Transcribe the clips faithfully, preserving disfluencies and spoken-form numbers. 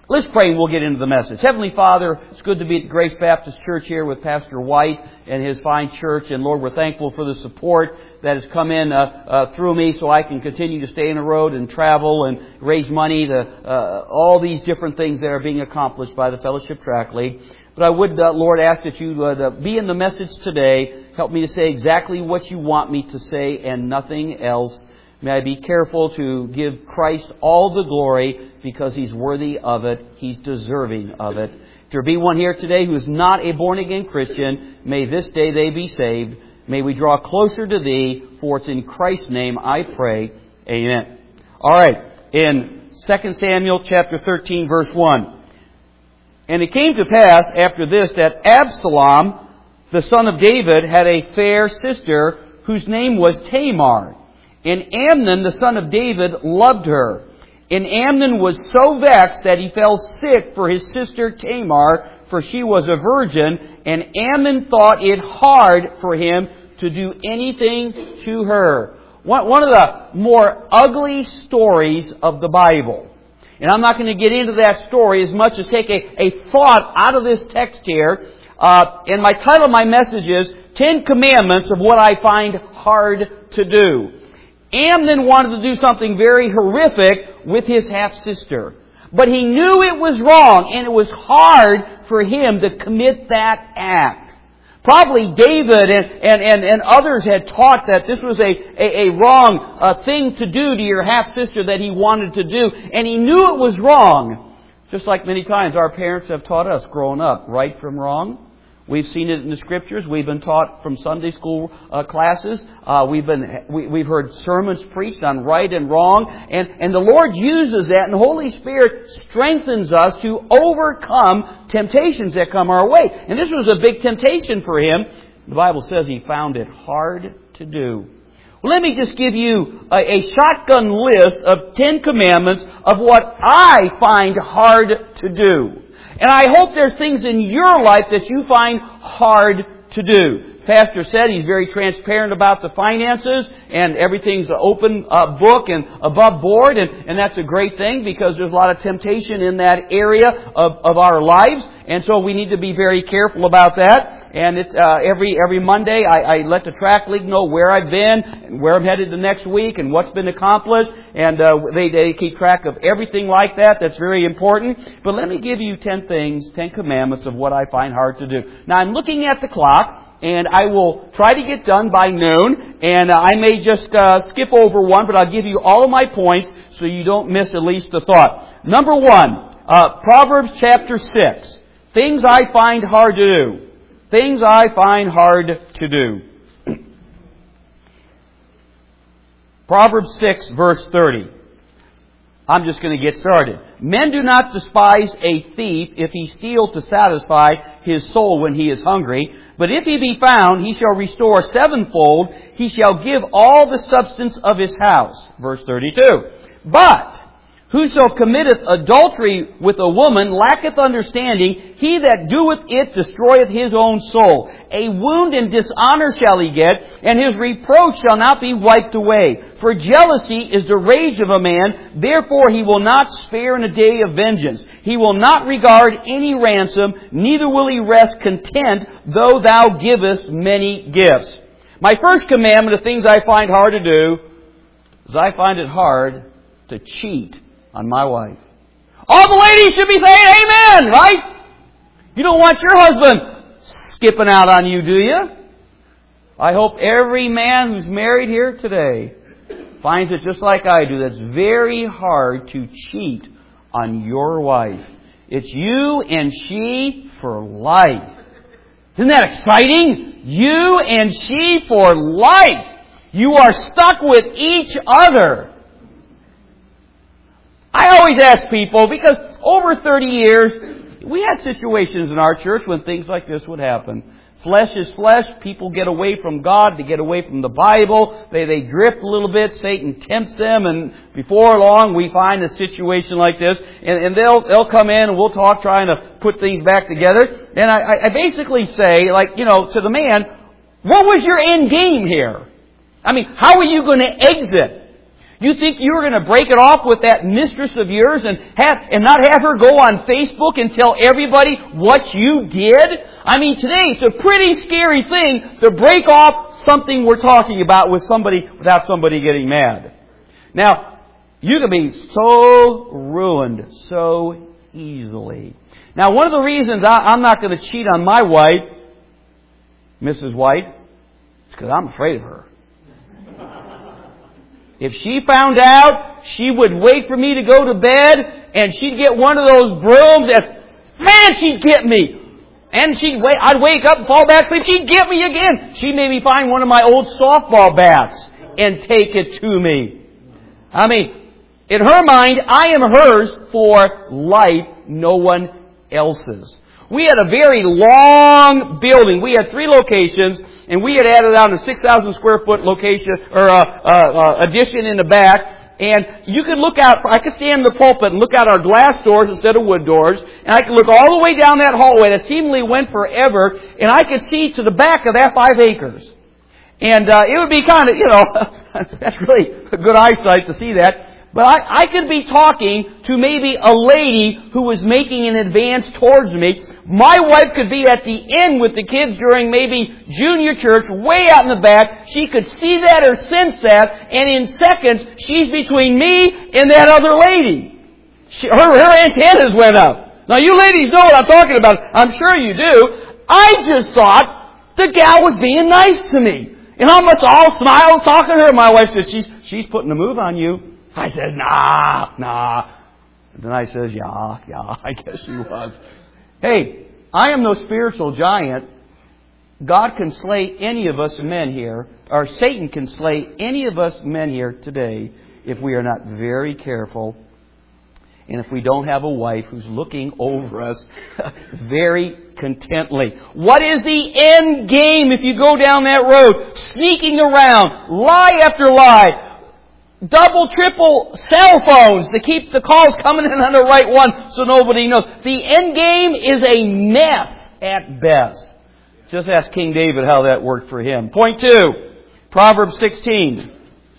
Let's pray and we'll get into the message. Heavenly Father, it's good to be at the Grace Baptist Church here with Pastor White and his fine church. And Lord, we're thankful for the support that has come in uh, uh, through me so I can continue to stay on the road and travel and raise money to uh, all these different things that are being accomplished by the Fellowship Track League. But I would, uh, Lord, ask that you uh, be in the message today. Help me to say exactly what you want me to say and nothing else. May I be careful to give Christ all the glory because He's worthy of it. He's deserving of it. If there be one here today who is not a born-again Christian, may this day they be saved. May we draw closer to Thee, for it's in Christ's name I pray. Amen. All right. In Second Samuel chapter thirteen, verse one. And it came to pass after this that Absalom, the son of David, had a fair sister whose name was Tamar. And Amnon, the son of David, loved her. And Amnon was so vexed that he fell sick for his sister Tamar, for she was a virgin. And Amnon thought it hard for him to do anything to her. One of the more ugly stories of the Bible. And I'm not going to get into that story as much as take a, a thought out of this text here. Uh, and my title of my message is Ten Commandments of What I Find Hard to Do. Amnon wanted to do something very horrific with his half-sister. But he knew it was wrong, and it was hard for him to commit that act. Probably David and, and, and, and others had taught that this was a, a, a wrong uh, thing to do to your half-sister that he wanted to do. And he knew it was wrong. Just like many times our parents have taught us growing up, right from wrong. We've seen it in the Scriptures. We've been taught from Sunday school uh, classes. Uh, we've been we, we've heard sermons preached on right and wrong, and and the Lord uses that, and the Holy Spirit strengthens us to overcome temptations that come our way. And this was a big temptation for him. The Bible says he found it hard to do. Well, let me just give you a, a shotgun list of Ten Commandments of what I find hard to do. And I hope there's things in your life that you find hard to do. Pastor said he's very transparent about the finances and everything's an open uh, book and above board. And, and that's a great thing because there's a lot of temptation in that area of, of our lives. And so we need to be very careful about that. And it's, uh, every every Monday I, I let the track league know where I've been and where I'm headed the next week and what's been accomplished. And uh, they, they keep track of everything like that. That's very important. But let me give you ten things, ten commandments of what I find hard to do. Now I'm looking at the clock. And I will try to get done by noon. And uh, I may just uh, skip over one, but I'll give you all of my points so you don't miss at least a thought. Number one, uh, Proverbs chapter six. Things I find hard to do. Things I find hard to do. Proverbs six, verse thirty. I'm just going to get started. Men do not despise a thief if he steals to satisfy his soul when he is hungry. But if he be found, he shall restore sevenfold. He shall give all the substance of his house. Verse thirty-two. But whoso committeth adultery with a woman lacketh understanding. He that doeth it destroyeth his own soul. A wound and dishonor shall he get, and his reproach shall not be wiped away. For jealousy is the rage of a man, therefore he will not spare in a day of vengeance. He will not regard any ransom, neither will he rest content, though thou givest many gifts. My first commandment of things I find hard to do is I find it hard to cheat on my wife. All the ladies should be saying amen, right? You don't want your husband skipping out on you, do you? I hope every man who's married here today finds it just like I do. That's very hard to cheat on your wife. It's you and she for life. Isn't that exciting? You and she for life. You are stuck with each other. I always ask people, because over thirty years, we had situations in our church when things like this would happen. Flesh is flesh. People get away from God. They get away from the Bible. They they drift a little bit. Satan tempts them. And before long, we find a situation like this. And, and they'll they'll come in and we'll talk trying to put things back together. And I, I basically say, like, you know, to the man, what was your end game here? I mean, how are you going to exit? You think you're going to break it off with that mistress of yours and have and not have her go on Facebook and tell everybody what you did? I mean, today it's a pretty scary thing to break off something we're talking about with somebody without somebody getting mad. Now, you can be so ruined so easily. Now, one of the reasons I, I'm not going to cheat on my wife, Missus White, is because I'm afraid of her. If she found out, she would wait for me to go to bed, and she'd get one of those brooms, and man, she'd get me. And she'd wait, I'd wake up and fall back asleep. She'd get me again. She'd maybe find one of my old softball bats and take it to me. I mean, in her mind, I am hers for life, no one else's. We had a very long building. We had three locations, and we had added on a six thousand square foot location or uh, uh, uh, addition in the back. And you could look out. I could stand in the pulpit and look out our glass doors instead of wood doors, and I could look all the way down that hallway that seemingly went forever, and I could see to the back of that five acres. And uh, it would be kind of, you know, that's really a good eyesight to see that. But I, I could be talking to maybe a lady who was making an advance towards me. My wife could be at the end with the kids during maybe junior church, way out in the back. She could see that or sense that, and in seconds, she's between me and that other lady. She, her, her antennas went up. Now, you ladies know what I'm talking about. I'm sure you do. I just thought the gal was being nice to me. And I must all smile talking to her. My wife says, she's, she's putting the move on you. I said, nah, nah. And then I says, yeah, yeah, I guess she was. Hey, I am no spiritual giant. God can slay any of us men here, or Satan can slay any of us men here today if we are not very careful and if we don't have a wife who's looking over us very contently. What is the end game if you go down that road? Sneaking around, lie after lie. Double, triple cell phones to keep the calls coming in on the right one so nobody knows. The end game is a mess at best. Just ask King David how that worked for him. Point two, Proverbs sixteen.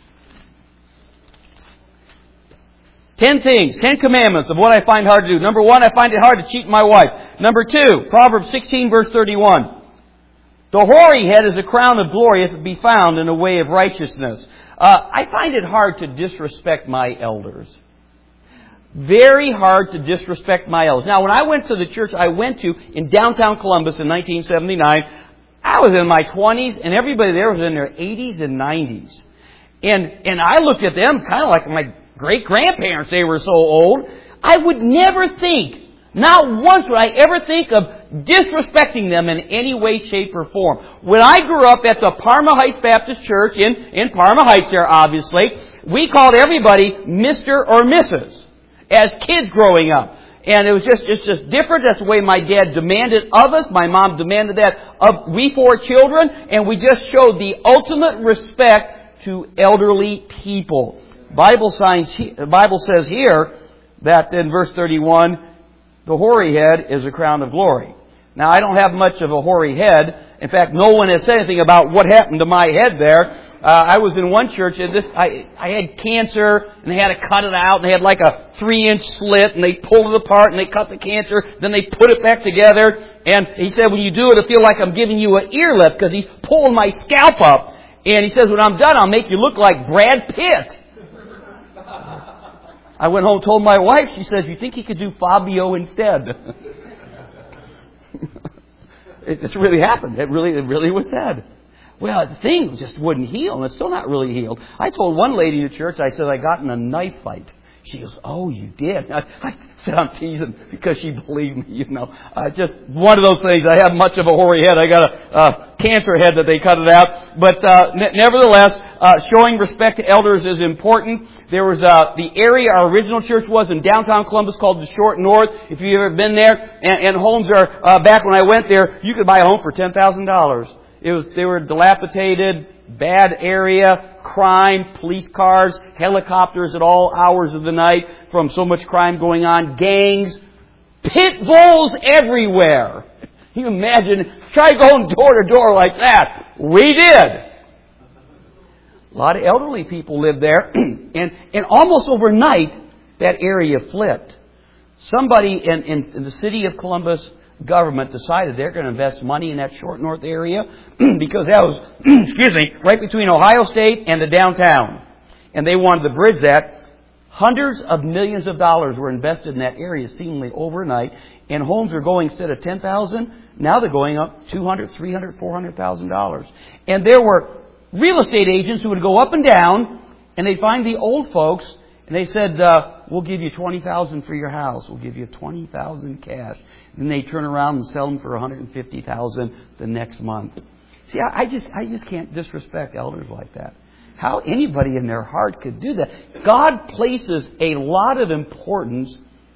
Ten things, ten commandments of what I find hard to do. Number one, I find it hard to cheat my wife. Number two, Proverbs sixteen verse thirty-one. The hoary head is a crown of glory if it be found in a way of righteousness. Uh, I find it hard to disrespect my elders. Very hard to disrespect my elders. Now, when I went to the church I went to in downtown Columbus in nineteen seventy-nine, I was in my twenties, and everybody there was in their eighties and nineties. And, and I looked at them kind of like my great-grandparents. They were so old. I would never think, not once would I ever think of disrespecting them in any way, shape, or form. When I grew up at the Parma Heights Baptist Church, in, in Parma Heights there, obviously, we called everybody Mister or Missus as kids growing up. And it was just, it's just different. That's the way my dad demanded of us. My mom demanded that of we four children. And we just showed the ultimate respect to elderly people. Bible signs, the Bible says here that in verse thirty-one, the hoary head is a crown of glory. Now, I don't have much of a hoary head. In fact, no one has said anything about what happened to my head there. Uh, I was in one church, and this I, I had cancer, and they had to cut it out, and they had like a three-inch slit, and they pulled it apart, and they cut the cancer, then they put it back together. And he said, when you do it, I feel like I'm giving you an ear lift, because he's pulling my scalp up. And he says, when I'm done, I'll make you look like Brad Pitt. I went home and told my wife. She says, you think he could do Fabio instead? it just really happened. It really, it really was said. Well, the thing just wouldn't heal, and it's still not really healed. I told one lady in the church, I said, I got in a knife fight. She goes, oh, you did? I, I said, I'm teasing because she believed me, you know. Uh, just one of those things. I have much of a hoary head. I got a uh, cancer head that they cut it out. But uh, ne- nevertheless, uh, showing respect to elders is important. There was uh, the area our original church was in downtown Columbus called the Short North. If you've ever been there, and, and homes are, uh, back when I went there, you could buy a home for ten thousand dollars. It was, they were dilapidated, bad area, crime, police cars, helicopters at all hours of the night from so much crime going on, gangs, pit bulls everywhere. Can you imagine? Try going door to door like that. We did. A lot of elderly people live there. and, and almost overnight, that area flipped. Somebody in, in, in the city of Columbus government decided they're going to invest money in that short north area because that was, excuse me, right between Ohio State and the downtown. And they wanted to bridge that. Hundreds of millions of dollars were invested in that area seemingly overnight. And homes are going, instead of ten thousand dollars, now they're going up two hundred thousand dollars, three hundred thousand dollars, four hundred thousand dollars. And there were real estate agents who would go up and down, and they'd find the old folks, and they said, uh, we'll give you twenty thousand dollars for your house. We'll give you twenty thousand dollars cash. And they turn around and sell them for one hundred fifty thousand dollars the next month. See, I, I just I just can't disrespect elders like that. How anybody in their heart could do that. God places a lot of importance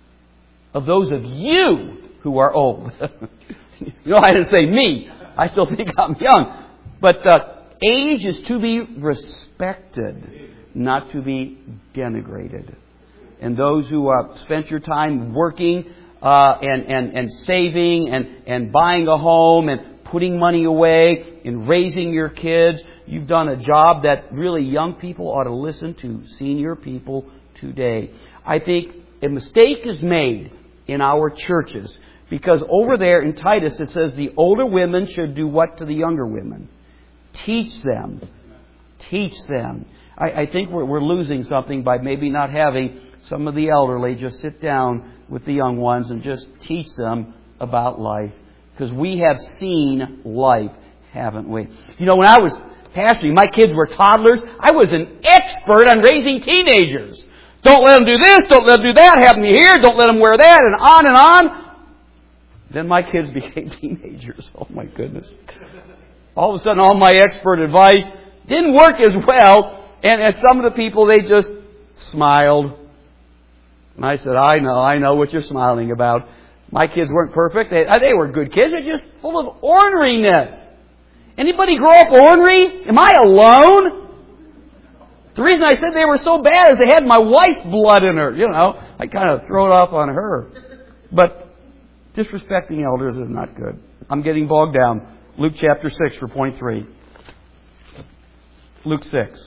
of those of you who are old. You know, I didn't say me. I still think I'm young. But uh, age is to be respected, not to be denigrated. And those who uh, spent your time working uh, and, and, and saving and, and buying a home and putting money away and raising your kids, you've done a job that really young people ought to listen to senior people today. I think a mistake is made in our churches because over there in Titus it says the older women should do what to the younger women? Teach them. Teach them. I, I think we're, we're losing something by maybe not having some of the elderly just sit down with the young ones and just teach them about life. Because we have seen life, haven't we? You know, when I was pastoring, my kids were toddlers. I was an expert on raising teenagers. Don't let them do this, don't let them do that, have them here, don't let them wear that, and on and on. Then my kids became teenagers. Oh my goodness. All of a sudden, all my expert advice didn't work as well. And, and some of the people, they just smiled. And I said, I know, I know what you're smiling about. My kids weren't perfect. They, they were good kids. They're just full of orneriness. Anybody grow up ornery? Am I alone? The reason I said they were so bad is they had my wife's blood in her. You know, I kind of throw it off on her. But disrespecting elders is not good. I'm getting bogged down. Luke chapter six for point three. Luke six.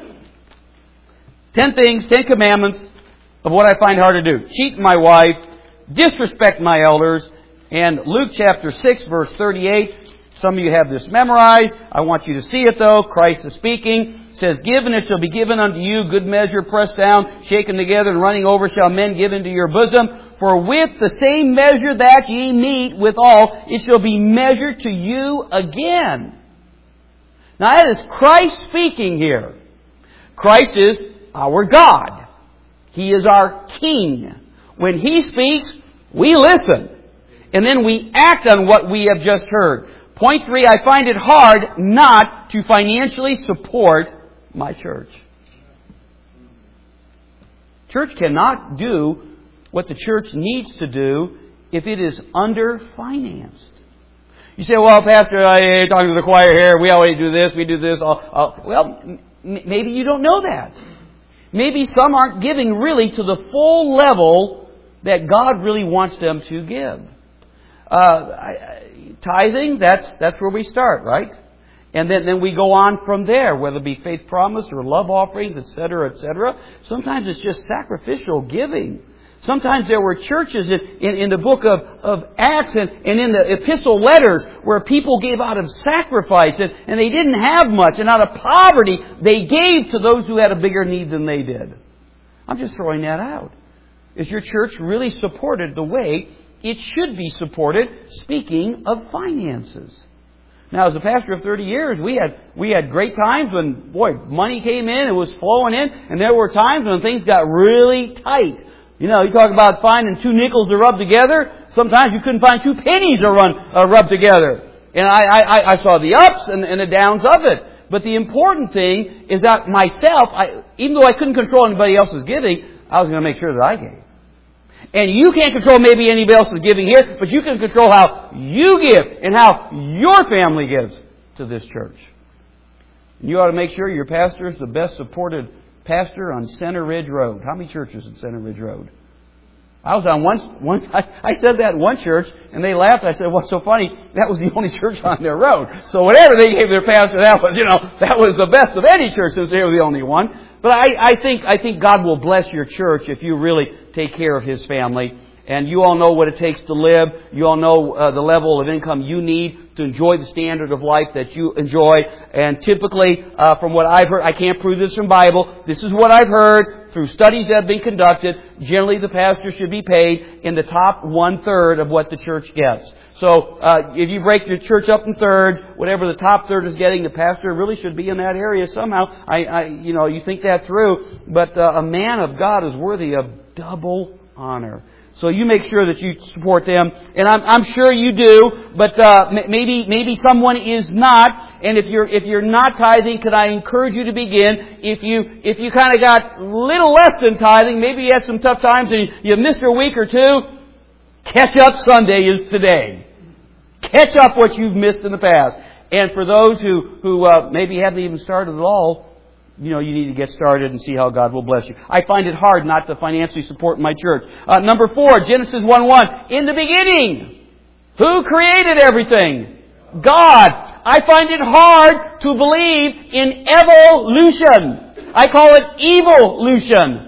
Ten things, ten commandments of what I find hard to do. Cheat my wife, disrespect my elders, and Luke chapter six verse thirty-eight. Some of you have this memorized. I want you to see it though. Christ is speaking. It says, give and it shall be given unto you, good measure, pressed down, shaken together, and running over shall men give into your bosom. For with the same measure that ye meet withal, it shall be measured to you again. Now that is Christ speaking here. Christ is our God. He is our King. When He speaks, we listen. And then we act on what we have just heard. Point three, I find it hard not to financially support my church. Church cannot do what the church needs to do if it is underfinanced. You say, well, Pastor, I talking to the choir here. We always do this, we do this. I'll, I'll. Well, m- maybe you don't know that. Maybe some aren't giving really to the full level that God really wants them to give. Uh, I, tithing, that's that's where we start, right? And then, then we go on from there, whether it be faith promise or love offerings, et cetera, et cetera. Sometimes it's just sacrificial giving. Sometimes there were churches in, in, in the book of, of Acts and, and in the epistle letters where people gave out of sacrifice and, and they didn't have much. And out of poverty, they gave to those who had a bigger need than they did. I'm just throwing that out. Is your church really supported the way it should be supported, speaking of finances? Now, as a pastor of thirty years, we had we had great times when, boy, money came in, it was flowing in, and there were times when things got really tight. You know, you talk about finding two nickels to rub together. Sometimes you couldn't find two pennies to run uh, rub together. And I, I, I saw the ups and, and the downs of it. But the important thing is that myself, I, even though I couldn't control anybody else's giving, I was going to make sure that I gave. And you can't control maybe anybody else's giving here, but you can control how you give and how your family gives to this church. And you ought to make sure your pastor is the best supported pastor on Center Ridge Road. How many churches in Center Ridge Road? I was on one, one I, I said that in one church, and they laughed. I said, what's so funny? That was the only church on their road. So whatever they gave their pastor, that was, you know, that was the best of any church since they were the only one. But I, I think, I think God will bless your church if you really take care of His family. And you all know what it takes to live. You all know uh, the level of income you need to enjoy the standard of life that you enjoy. And typically, uh, from what I've heard, I can't prove this from Bible. This is what I've heard through studies that have been conducted. Generally, the pastor should be paid in the top one-third of what the church gets. So, uh, if you break your church up in thirds, whatever the top third is getting, the pastor really should be in that area somehow. I, I you know, you think that through. But uh, a man of God is worthy of double honor. So you make sure that you support them, and I'm, I'm sure you do. But uh, maybe maybe someone is not, and if you're if you're not tithing, could I encourage you to begin? If you if you kind of got a little less than tithing, maybe you had some tough times and you missed a week or two. Catch up Sunday is today. Catch up what you've missed in the past. And for those who who uh, maybe haven't even started at all, you know, you need to get started and see how God will bless you. I find it hard not to financially support my church. Uh, number four, Genesis one one. In the beginning, who created everything? God. I find it hard to believe in evolution. I call it evolution.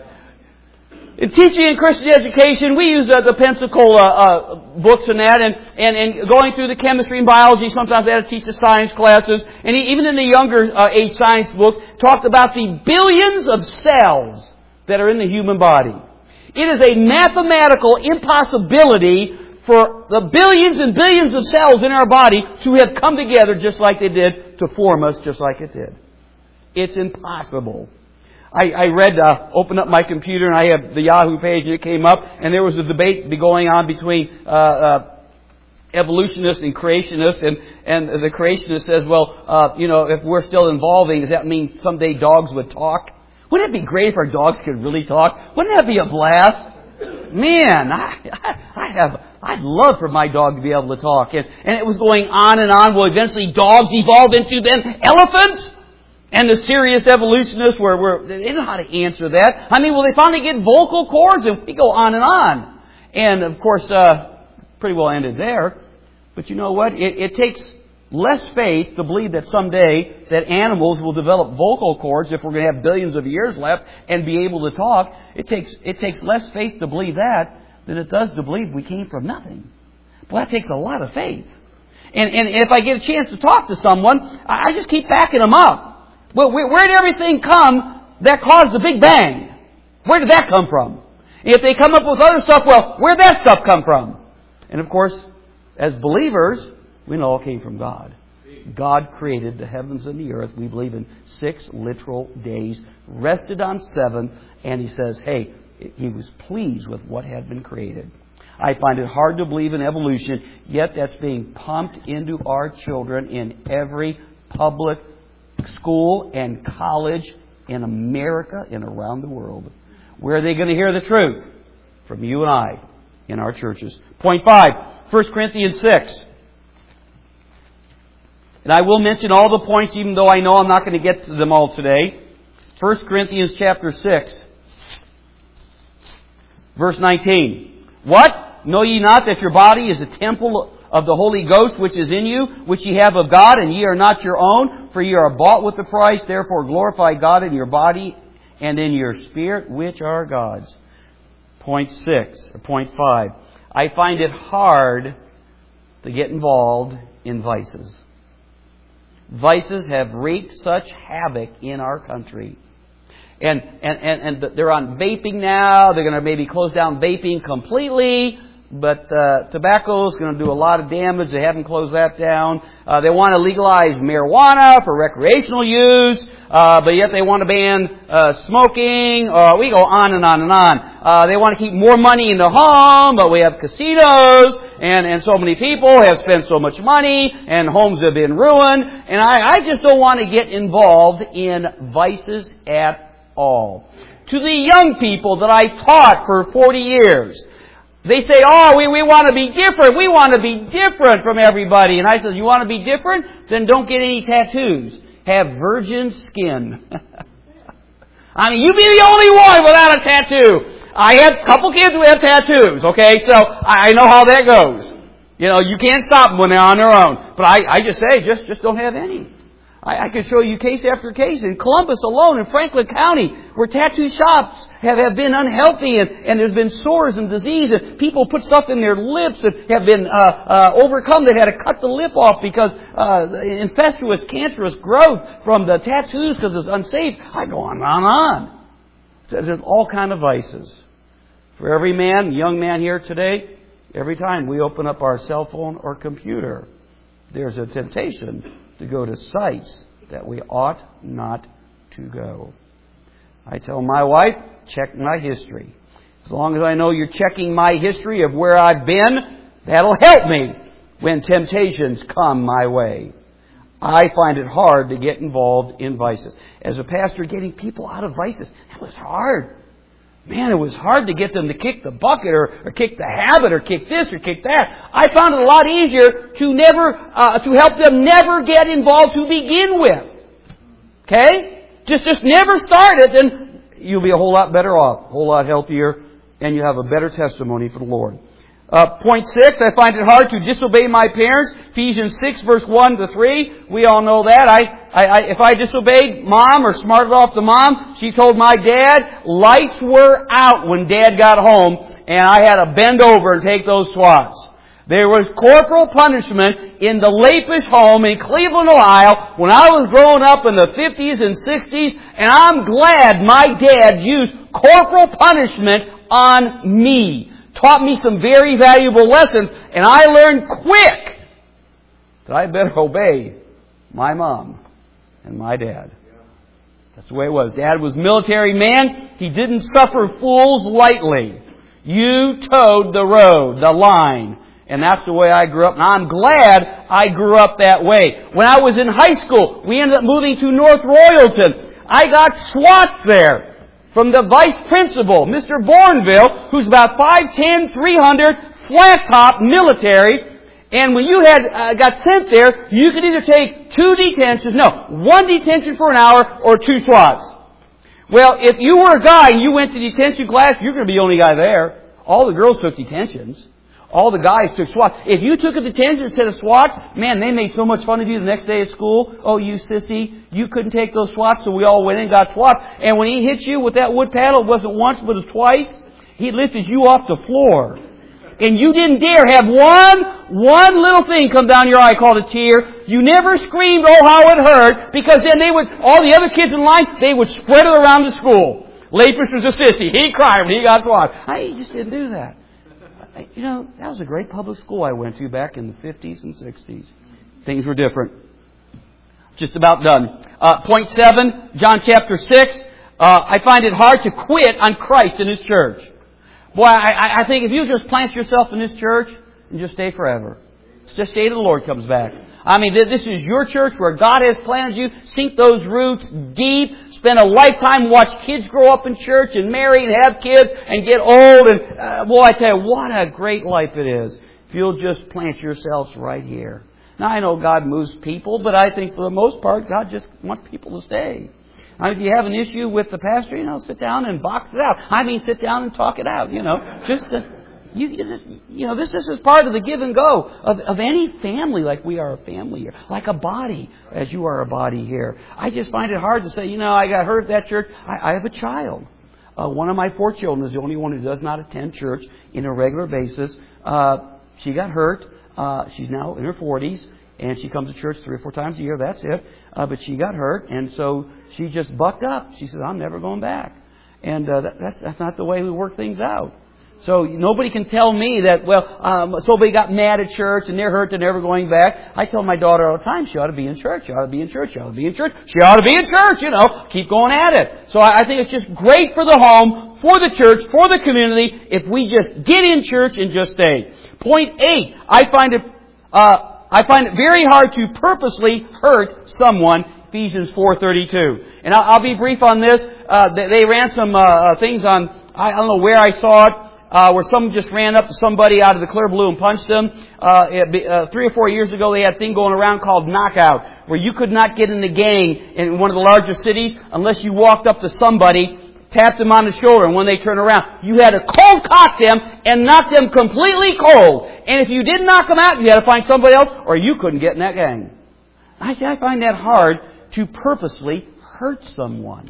In teaching and Christian education, we use uh, the Pensacola uh, books and that, and, and, and going through the chemistry and biology, sometimes they had to teach the science classes, and even in the younger uh, age science book, talked about the billions of cells that are in the human body. It is a mathematical impossibility for the billions and billions of cells in our body to have come together just like they did, to form us just like it did. It's impossible. I, I read, uh, opened up my computer and I have the Yahoo page and it came up and there was a debate going on between uh, uh, evolutionists and creationists, and, and the creationist says, well, uh, you know, if we're still evolving, does that mean someday dogs would talk? Wouldn't it be great if our dogs could really talk? Wouldn't that be a blast? Man, I, I, I have, I'd love for my dog to be able to talk. And, and it was going on and on. Well, eventually dogs evolved into then elephants? And the serious evolutionists were, were, they didn't know how to answer that. I mean, will they finally get vocal cords? And we go on and on. And, of course, uh, pretty well ended there. But you know what? It, it takes less faith to believe that someday that animals will develop vocal cords if we're going to have billions of years left and be able to talk. It takes, it takes less faith to believe that than it does to believe we came from nothing. Well, that takes a lot of faith. And, and if I get a chance to talk to someone, I just keep backing them up. Well, where did everything come that caused the Big Bang? Where did that come from? And if they come up with other stuff, well, where did that stuff come from? And of course, as believers, we know it came from God. God created the heavens and the earth, we believe, in six literal days, rested on seven, and He says, hey, He was pleased with what had been created. I find it hard to believe in evolution, yet that's being pumped into our children in every public school and college in America and around the world. Where are they going to hear the truth? From you and I in our churches. Point five, First Corinthians six. And I will mention all the points even though I know I'm not going to get to them all today. First Corinthians chapter six, verse nineteen. What? Know ye not that your body is a temple of the Holy Ghost which is in you, which ye have of God, and ye are not your own, for ye are bought with a price. Therefore glorify God in your body and in your spirit, which are God's. Point six, or point five. I find it hard to get involved in vices. Vices have wreaked such havoc in our country. And, and, and, and they're on vaping now. They're going to maybe close down vaping completely. But uh, tobacco is going to do a lot of damage. They haven't closed that down. Uh, they want to legalize marijuana for recreational use, uh, but yet they want to ban uh, smoking. Uh, we go on and on and on. Uh, they want to keep more money in the home, but we have casinos, and, and so many people have spent so much money, and homes have been ruined. And I, I just don't want to get involved in vices at all. To the young people that I taught for forty years, they say, oh, we, we want to be different. We want to be different from everybody. And I said, you want to be different? Then don't get any tattoos. Have virgin skin. I mean, you be the only one without a tattoo. I have a couple kids who have tattoos, okay? So I know how that goes. You know, you can't stop them when they're on their own. But I, I just say, just, just don't have any. I, I could show you case after case. In Columbus alone, in Franklin County, where tattoo shops have, have been unhealthy and, and there's been sores and disease and people put stuff in their lips and have been uh, uh, overcome. They've had to cut the lip off because uh, infectious, cancerous growth from the tattoos because it's unsafe. I go on and on and on. There's all kind of vices. For every man, young man here today, every time we open up our cell phone or computer, there's a temptation to go to sites that we ought not to go. I tell my wife, check my history. As long as I know you're checking my history of where I've been, that'll help me when temptations come my way. I find it hard to get involved in vices. As a pastor, getting people out of vices, that was hard. Man, it was hard to get them to kick the bucket or, or kick the habit or kick this or kick that. I found it a lot easier to never, uh, to help them never get involved to begin with. Okay? Just, just never start it, then you'll be a whole lot better off, a whole lot healthier, and you have a better testimony for the Lord. Uh, point six, I find it hard to disobey my parents. Ephesians six, verse one to three. We all know that. I, I, I, if I disobeyed Mom or smarted off to Mom, she told my dad, lights were out when Dad got home, and I had to bend over and take those swats. There was corporal punishment in the Lapish home in Cleveland, Ohio, when I was growing up in the fifties and sixties, and I'm glad my dad used corporal punishment on me. Taught me some very valuable lessons, and I learned quick that I better obey my mom and my dad. That's the way it was. Dad was a military man. He didn't suffer fools lightly. You towed the road, the line. And that's the way I grew up. And I'm glad I grew up that way. When I was in high school, we ended up moving to North Royalton. I got SWATs there. From the vice principal, Mister Bourneville, who's about five ten, three hundred, flat top, military. And when you had uh, got sent there, you could either take two detentions, no, one detention for an hour or two SWATs. Well, if you were a guy and you went to detention class, you're going to be the only guy there. All the girls took detentions. All the guys took SWATs. If you took a detention instead of SWATs, man, they made so much fun of you the next day at school. Oh, you sissy, you couldn't take those SWATs, so we all went in and got SWATs. And when he hit you with that wood paddle, it wasn't once, but it was twice, he lifted you off the floor. And you didn't dare have one, one little thing come down your eye called a tear. You never screamed, oh, how it hurt, because then they would, all the other kids in line, they would spread it around the school. Lapis was a sissy. He cried when he got SWAT. I just didn't do that. You know, that was a great public school I went to back in the fifties and sixties. Things were different. Just about done. Uh, point seven, John chapter six. Uh, I find it hard to quit on Christ and His church. Boy, I, I think if you just plant yourself in this church and just stay forever. Just stay till the Lord comes back. I mean, this is your church where God has planted you. Sink those roots deep. Spend a lifetime, watch kids grow up in church and marry and have kids and get old. And uh, boy, I tell you, what a great life it is if you'll just plant yourselves right here. Now, I know God moves people, but I think for the most part, God just wants people to stay. Now, if you have an issue with the pastor, you know, sit down and box it out. I mean, sit down and talk it out, you know. Just to... You, you know, this, this is part of the give and go of, of any family, like we are a family here, like a body, as you are a body here. I just find it hard to say, you know, I got hurt at that church. I, I have a child. Uh, one of my four children is the only one who does not attend church in a regular basis. Uh, she got hurt. Uh, she's now in her forties, and she comes to church three or four times a year. That's it. Uh, but she got hurt, and so she just bucked up. She said, I'm never going back. And uh, that, that's, that's not the way we work things out. So nobody can tell me that, well, um, somebody got mad at church and they're hurt, they're never going back. I tell my daughter all the time, she ought to be in church, she ought to be in church, she ought to be in church, she ought to be in church, you know, keep going at it. So I think it's just great for the home, for the church, for the community, if we just get in church and just stay. Point eight, I find it, uh, I find it very hard to purposely hurt someone. Ephesians four thirty-two. And I'll, I'll be brief on this. Uh, they, they ran some uh, things on, I, I don't know where I saw it. Uh, where someone just ran up to somebody out of the clear blue and punched them. Uh, it, uh, three or four years ago, they had a thing going around called Knockout, where you could not get in the gang in one of the larger cities unless you walked up to somebody tapped them on the shoulder, and when they turned around, you had to cold cock them and knock them completely cold. And if you didn't knock them out, you had to find somebody else, or you couldn't get in that gang. I say I find that hard to purposely hurt someone.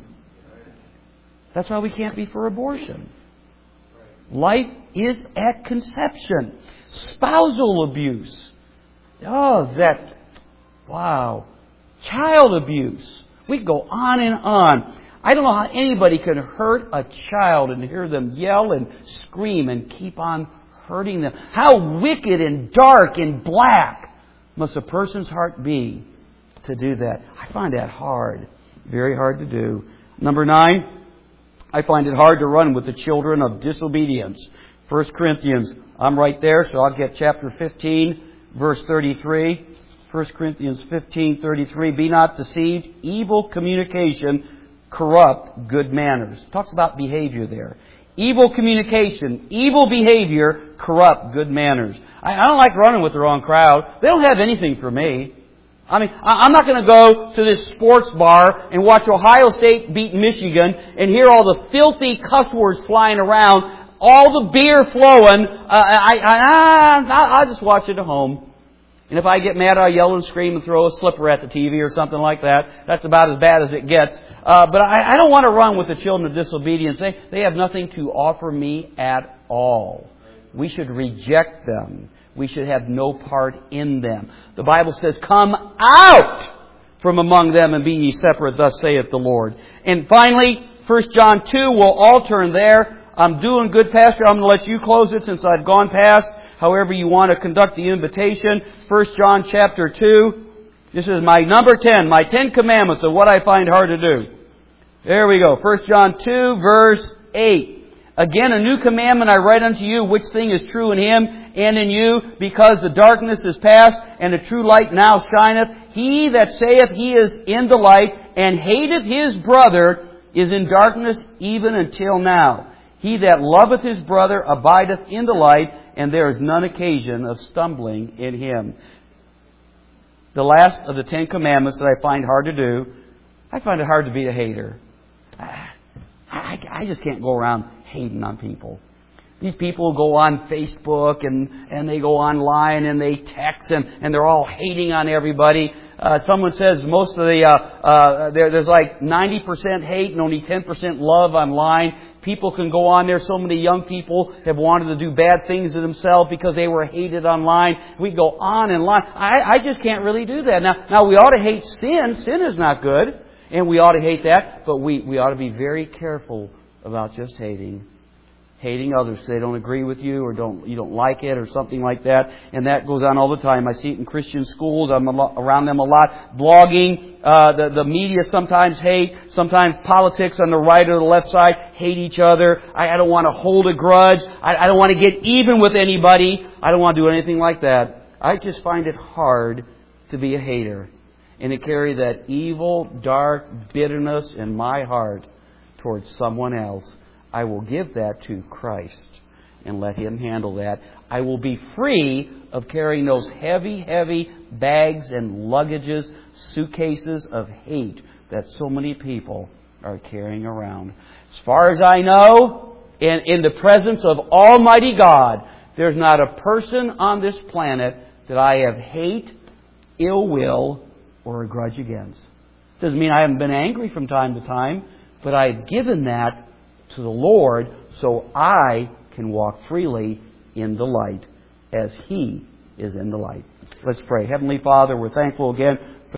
That's why we can't be for abortion. Life is at conception. Spousal abuse. Oh, that, wow. Child abuse. We go on and on. I don't know how anybody can hurt a child and hear them yell and scream and keep on hurting them. How wicked and dark and black must a person's heart be to do that? I find that hard. Very hard to do. Number nine, I find it hard to run with the children of disobedience. First Corinthians, I'm right there, so I'll get chapter fifteen, verse thirty-three. First Corinthians fifteen, thirty-three. Be not deceived. Evil communication corrupt good manners. Talks about behavior there. Evil communication, evil behavior corrupt good manners. I, I don't like running with the wrong crowd. They don't have anything for me. I mean, I'm not going to go to this sports bar and watch Ohio State beat Michigan and hear all the filthy cuss words flying around, all the beer flowing. Uh, I, I, I, I'll just watch it at home. And if I get mad, I'll yell and scream and throw a slipper at the T V or something like that. That's about as bad as it gets. Uh, but I, I don't want to run with the children of disobedience. They, they have nothing to offer me at all. We should reject them. We should have no part in them. The Bible says, come out from among them and be ye separate, thus saith the Lord. And finally, First John two, we'll all turn there. I'm doing good, Pastor. I'm going to let you close it since I've gone past. However you want to conduct the invitation. First John chapter two. This is my number ten, my Ten Commandments of what I find hard to do. There we go. First John two, verse eight. Again, a new commandment I write unto you, which thing is true in Him and in you, because the darkness is past, and the true light now shineth. He that saith he is in the light, and hateth his brother, is in darkness even until now. He that loveth his brother abideth in the light, and there is none occasion of stumbling in him. The last of the Ten Commandments that I find hard to do, I find it hard to be a hater. I, I, I just can't go around hating on people. These people go on Facebook and, and they go online and they text and, and they're all hating on everybody. Uh, someone says most of the, uh, uh, there, there's like ninety percent hate and only ten percent love online. People can go on there. So many young people have wanted to do bad things to themselves because they were hated online. We go on and on. I, I just can't really do that. Now, now we ought to hate sin. Sin is not good. And we ought to hate that. But we, we ought to be very careful about just hating. Hating others because they don't agree with you or don't you don't like it or something like that. And that goes on all the time. I see it in Christian schools. I'm a lot, around them a lot. Blogging. Uh, the, the media sometimes hate. Sometimes politics on the right or the left side hate each other. I, I don't want to hold a grudge. I, I don't want to get even with anybody. I don't want to do anything like that. I just find it hard to be a hater and to carry that evil, dark bitterness in my heart towards someone else. I will give that to Christ and let Him handle that. I will be free of carrying those heavy, heavy bags and luggages, suitcases of hate that so many people are carrying around. As far as I know, in, in the presence of Almighty God, there's not a person on this planet that I have hate, ill will, or a grudge against. Doesn't mean I haven't been angry from time to time, but I've given that to the Lord so I can walk freely in the light as He is in the light. Let's pray. Heavenly Father, we're thankful again